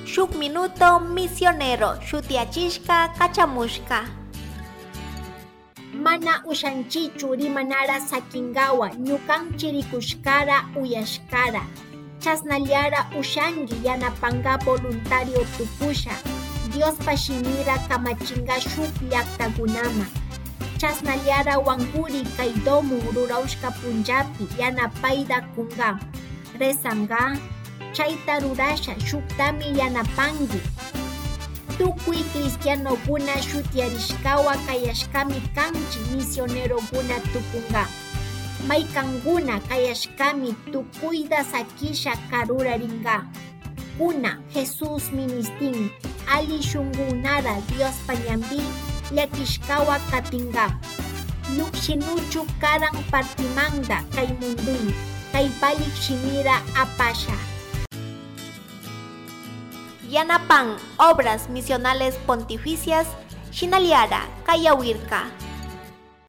Shuk minuto misionero shutiachishka kachamushka. Mana ushanchichu rimanara sakingawa ñukanchi rikushkara uyashkara. Chasnallara ushangi yanapanga voluntario tupusha. Dios pashimira kamachinga shuk llaqtakunama. Chasnallara wankuri kaydomu ruraushka punjapi yanapayda kunga. Rezanga chayta rurasha shuktami yanapangi. Tukuy cristianokuna shutiarishkawa kayashkami kanchi misionerokuna tukunga. Maykankuna kayashkami tukuyda sakisha karuraringa. Kuna Jesus ministin ali shungunara Dios pañambi llakishkawa katinga. Llukshinuchu karan partimanda kay munduy kaypalik shimira apasha. Yanapan obras misionales pontificias Shinaliara Kayawirka.